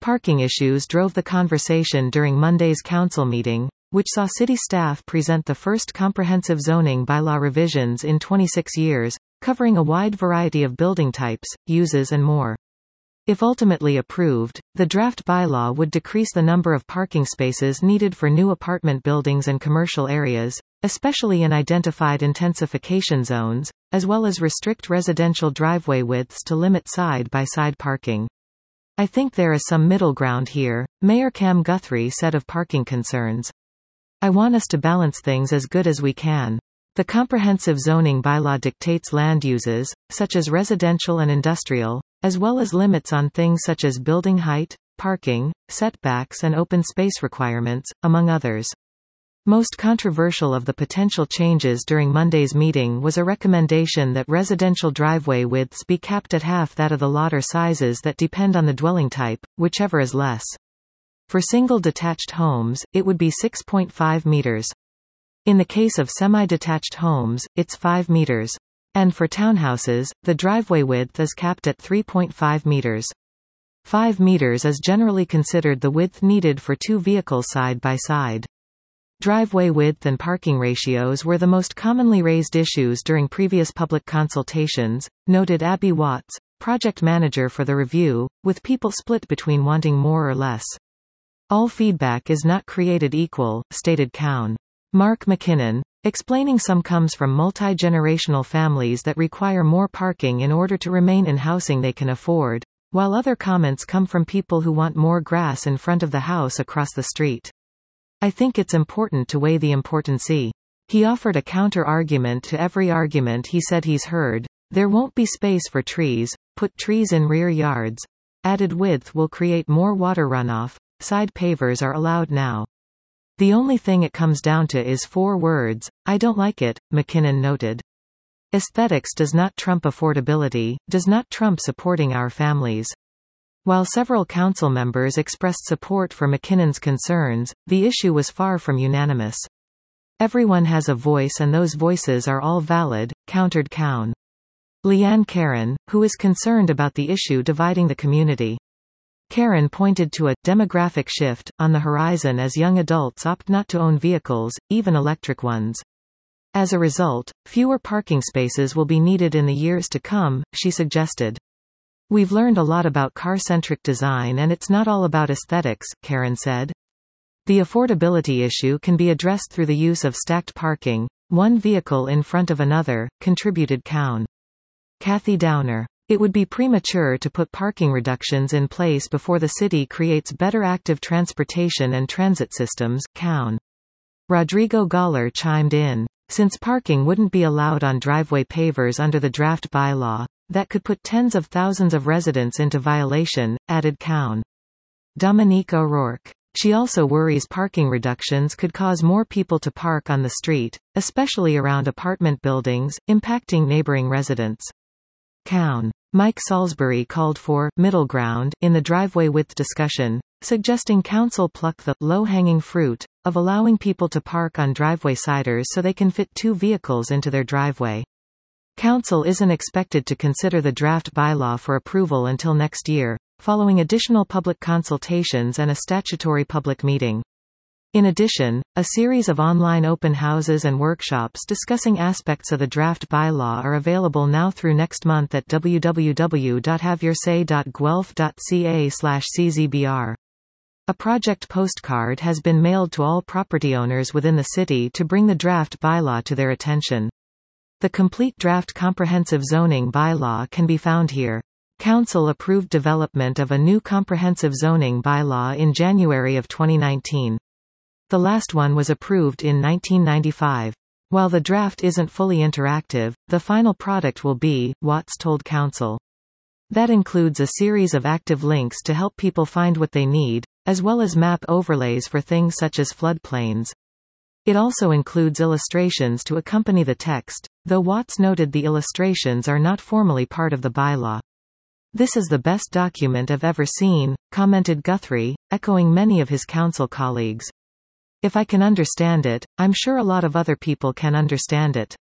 Parking issues drove the conversation during Monday's council meeting, which saw city staff present the first comprehensive zoning bylaw revisions in 26 years, covering a wide variety of building types, uses and more. If ultimately approved, the draft bylaw would decrease the number of parking spaces needed for new apartment buildings and commercial areas, especially in identified intensification zones, as well as restrict residential driveway widths to limit side-by-side parking. I think there is some middle ground here, Mayor Cam Guthrie said of parking concerns. I want us to balance things as good as we can. The comprehensive zoning bylaw dictates land uses, such as residential and industrial, as well as limits on things such as building height, parking, setbacks and open space requirements, among others. Most controversial of the potential changes during Monday's meeting was a recommendation that residential driveway widths be capped at half that of the lot or sizes that depend on the dwelling type, whichever is less. For single detached homes, it would be 6.5 meters. In the case of semi-detached homes, it's 5 meters. And for townhouses, the driveway width is capped at 3.5 meters. 5 meters is generally considered the width needed for two vehicles side by side. Driveway width and parking ratios were the most commonly raised issues during previous public consultations, noted Abby Watts, project manager for the review, with people split between wanting more or less. All feedback is not created equal, stated Cowan. Mark McKinnon, explaining some comes from multi-generational families that require more parking in order to remain in housing they can afford, while other comments come from people who want more grass in front of the house across the street. I think it's important to weigh the importancy. He offered a counter-argument to every argument he said he's heard. There won't be space for trees, put trees in rear yards. Added width will create more water runoff. Side pavers are allowed now. The only thing it comes down to is 4 words, I don't like it, McKinnon noted. Aesthetics does not trump affordability, does not trump supporting our families. While several council members expressed support for McKinnon's concerns, the issue was far from unanimous. Everyone has a voice and those voices are all valid, countered Cowan. Leanne Karen, who is concerned about the issue dividing the community. Karen pointed to a demographic shift on the horizon as young adults opt not to own vehicles, even electric ones. As a result, fewer parking spaces will be needed in the years to come, she suggested. We've learned a lot about car-centric design and it's not all about aesthetics, Karen said. The affordability issue can be addressed through the use of stacked parking, one vehicle in front of another, contributed Cowan. Kathy Downer. It would be premature to put parking reductions in place before the city creates better active transportation and transit systems, Cowan. Rodrigo Galler chimed in. Since parking wouldn't be allowed on driveway pavers under the draft bylaw, that could put tens of thousands of residents into violation, added Cowan. Dominique O'Rourke. She also worries parking reductions could cause more people to park on the street, especially around apartment buildings, impacting neighboring residents. Cowan. Mike Salisbury called for middle ground in the driveway width discussion, suggesting council pluck the low-hanging fruit of allowing people to park on driveway siders so they can fit 2 vehicles into their driveway. Council isn't expected to consider the draft bylaw for approval until next year, following additional public consultations and a statutory public meeting. In addition, a series of online open houses and workshops discussing aspects of the draft bylaw are available now through next month at www.haveyoursay.guelph.ca/czbr. A project postcard has been mailed to all property owners within the city to bring the draft bylaw to their attention. The complete draft comprehensive zoning bylaw can be found here. Council approved development of a new comprehensive zoning bylaw in January of 2019. The last one was approved in 1995. While the draft isn't fully interactive, the final product will be, Watts told Council. That includes a series of active links to help people find what they need, as well as map overlays for things such as floodplains. It also includes illustrations to accompany the text, though Watts noted the illustrations are not formally part of the bylaw. This is the best document I've ever seen, commented Guthrie, echoing many of his council colleagues. If I can understand it, I'm sure a lot of other people can understand it.